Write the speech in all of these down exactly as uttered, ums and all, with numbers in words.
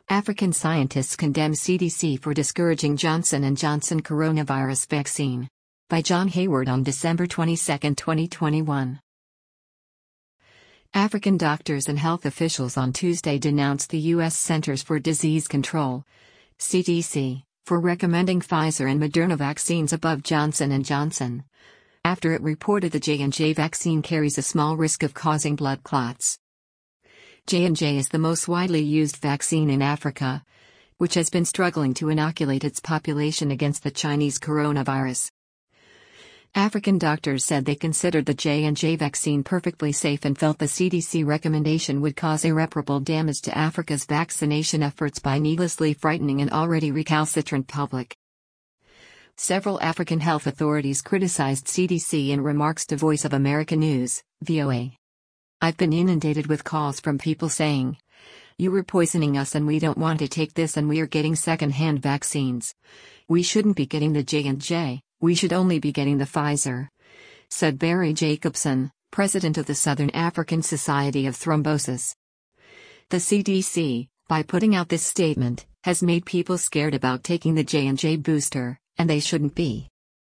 African scientists condemn C D C for discouraging Johnson and Johnson coronavirus vaccine. By John Hayward on December twenty-second, twenty twenty-one. African doctors and health officials on Tuesday denounced the U S Centers for Disease Control, C D C, for recommending Pfizer and Moderna vaccines above Johnson and Johnson, after it reported the J and J vaccine carries a small risk of causing blood clots. J and J is the most widely used vaccine in Africa, which has been struggling to inoculate its population against the Chinese coronavirus. African doctors said they considered the J and J vaccine perfectly safe and felt the C D C recommendation would cause irreparable damage to Africa's vaccination efforts by needlessly frightening an already recalcitrant public. Several African health authorities criticized C D C in remarks to Voice of America News, V O A. "I've been inundated with calls from people saying, 'You were poisoning us and we don't want to take this and we are getting second-hand vaccines. We shouldn't be getting the J and J. We should only be getting the Pfizer,'" said Barry Jacobson, president of the Southern African Society of Thrombosis. The C D C, by putting out this statement, has made people scared about taking the J and J booster, and they shouldn't be.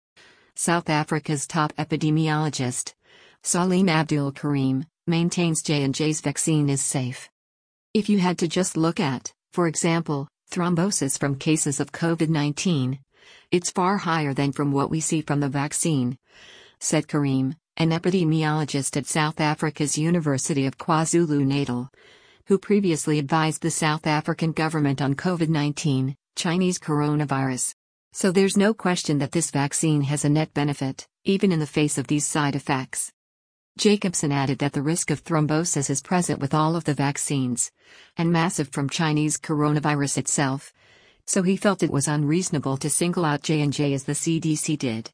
South Africa's top epidemiologist, Salim Abdul Karim, maintains J and J's vaccine is safe. "If you had to just look at, for example, thrombosis from cases of COVID nineteen, it's far higher than from what we see from the vaccine," said Karim, an epidemiologist at South Africa's University of KwaZulu-Natal, who previously advised the South African government on COVID nineteen, Chinese coronavirus. "So there's no question that this vaccine has a net benefit, even in the face of these side effects." Jacobson added that the risk of thrombosis is present with all of the vaccines, and massive from Chinese coronavirus itself, so he felt it was unreasonable to single out J and J as the C D C did.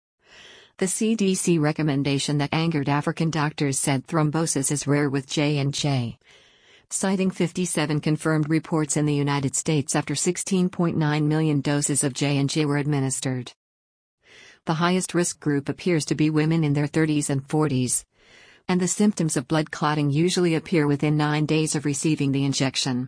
The C D C recommendation that angered African doctors said thrombosis is rare with J and J, citing fifty-seven confirmed reports in the United States after sixteen point nine million doses of J and J were administered. The highest risk group appears to be women in their thirties and forties, and the symptoms of blood clotting usually appear within nine days of receiving the injection.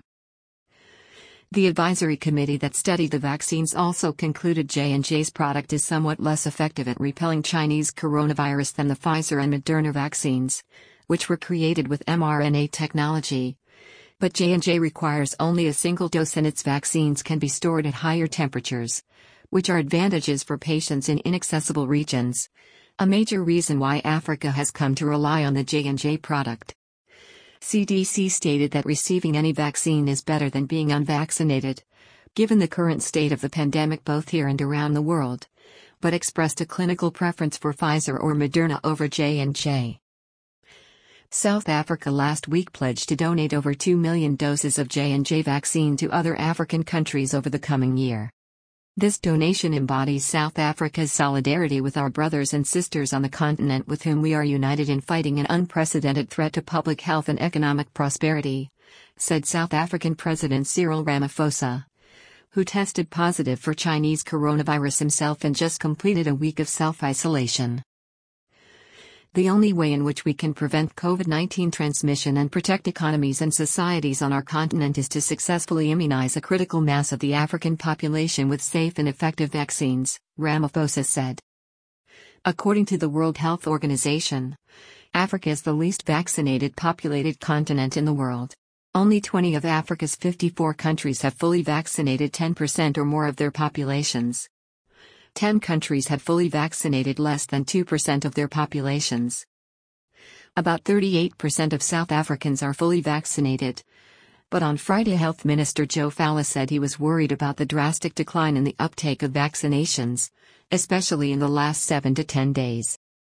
The advisory committee that studied the vaccines also concluded J and J's product is somewhat less effective at repelling Chinese coronavirus than the Pfizer and Moderna vaccines, which were created with mRNA technology. But J and J requires only a single dose and its vaccines can be stored at higher temperatures, which are advantages for patients in inaccessible regions, a major reason why Africa has come to rely on the J and J product. C D C stated that receiving any vaccine is better than being unvaccinated, given the current state of the pandemic both here and around the world, but expressed a clinical preference for Pfizer or Moderna over J and J. South Africa last week pledged to donate over two million doses of J and J vaccine to other African countries over the coming year. This donation embodies South Africa's solidarity with our brothers and sisters on the continent with whom we are united in fighting an unprecedented threat to public health and economic prosperity, said South African President Cyril Ramaphosa, who tested positive for Chinese coronavirus himself and just completed a week of self-isolation. "The only way in which we can prevent COVID nineteen transmission and protect economies and societies on our continent is to successfully immunize a critical mass of the African population with safe and effective vaccines," Ramaphosa said. According to the World Health Organization, Africa is the least vaccinated populated continent in the world. Only twenty of Africa's fifty-four countries have fully vaccinated ten percent or more of their populations. Ten countries have fully vaccinated less than two percent of their populations. About thirty-eight percent of South Africans are fully vaccinated. But on Friday, Health Minister Joe Fowler said he was worried about the drastic decline in the uptake of vaccinations, especially in the last seven to ten days.